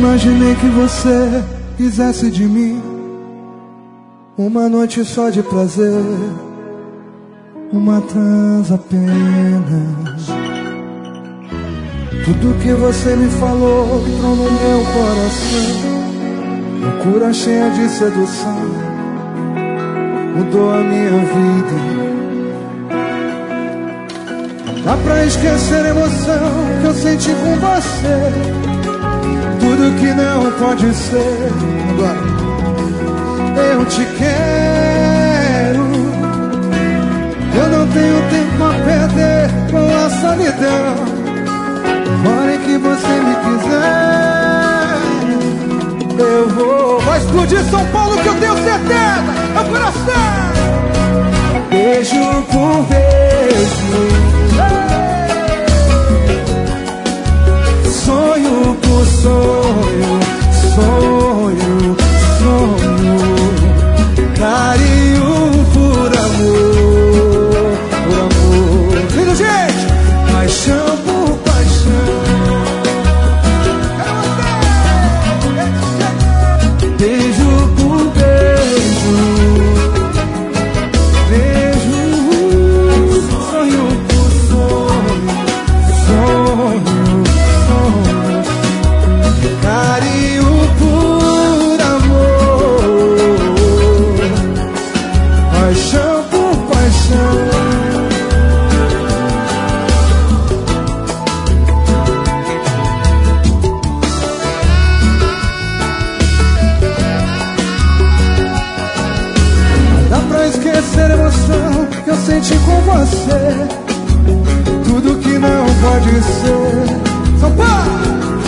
imaginei que você quisesse de mim uma noite só de prazer, uma trans apenas. Tudo que você me falou entrou no meu coração. Loucura cheia de sedução mudou a minha vida. Dá pra esquecer a emoção que eu senti com você. Tudo que não pode ser. Agora eu te quero. Eu não tenho tempo a perder com a solidão. Hora que você me quiser, eu vou. Vai explodir São Paulo que eu tenho certeza. É o coração. Beijo por beijo, sonho por sonho, sonho, sonho, carinho por amor, por amor. Lindo, gente! Paixão por paixão. Beijo por beijo, beijo, sonho por sonho, sonho, sonho, carinho por amor, paixão por paixão. Esquecer a emoção que eu senti com você. Tudo que não pode ser. São Paulo!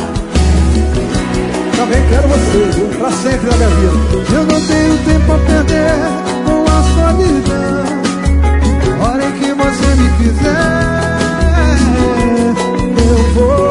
Também quero você, viu? Pra sempre na minha vida. Eu não tenho tempo a perder com a solidão. A hora em que você me quiser, eu vou.